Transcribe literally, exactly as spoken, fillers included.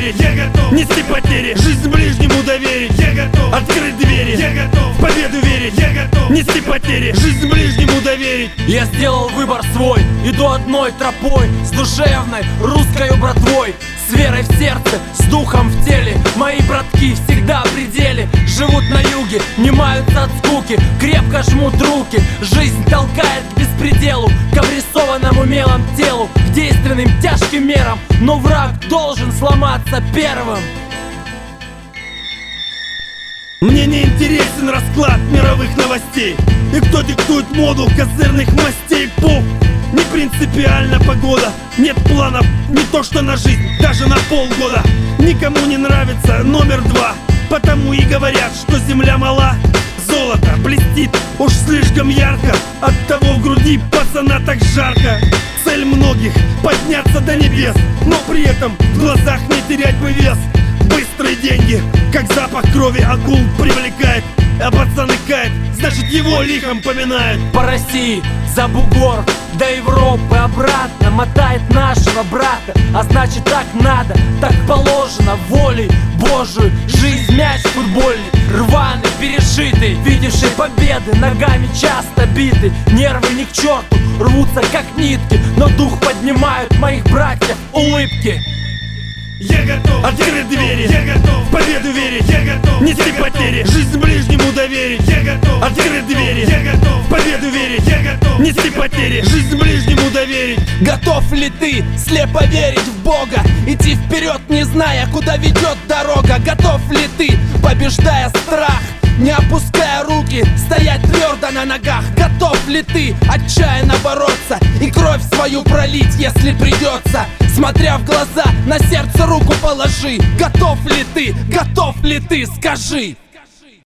верить, я готов нести потери, жизнь ближнему доверить, я готов открыть двери, я готов в победу верить, я готов нести потери, жизнь ближнему доверить. Я сделал выбор свой, иду одной тропой, с душевной русской братвой, с верой в сердце, с духом в теле. Мои братки всегда в пределе, живут на юге, не маются от скуки, крепко жмут руки. Жизнь толкает к беспределу, к обрисованному мелом телу, к действенным тяжким мерам, но враг должен сломаться первым. Мне не интересен расклад мировых новостей и кто диктует моду козырных мастей. Пух, не принципиальна погода, нет планов не то что на жизнь, даже на полгода. Никому не нравится номер два, потому и говорят, что земля мала. Золото блестит уж слишком ярко, оттого в груди пацана так жарко. Цель многих подняться до небес, но при этом в глазах не терять бы вес. Быстрые деньги, как запах крови акул привлекает, а пацан икает, значит его лихом поминает. По России, за бугор, до Европы обратно мотает нашего брата, а значит так надо, так положено волей Божию. Жизнь мяч футбольный, рваный, перешитый, видевший победы, ногами часто битый. Нервы ни к черту, рвутся как нитки, но дух поднимают моих братьев улыбки. Я готов открыть двери, я готов в победу верить, я готов нести потери, жизнь ближнему доверить, я готов открыть двери, я готов в победу верить, я готов нести потери, жизнь ближнему доверить. Готов ли ты слепо верить в Бога, идти вперед, не зная, куда ведет дорога? Готов ли ты, побеждая страх, не опуская руки, стоять твердо на ногах? Готов ли ты отчаянно бороться и кровь свою пролить, если придется? Смотря в глаза, на сердце руку положи. Готов ли ты, готов ли ты, скажи.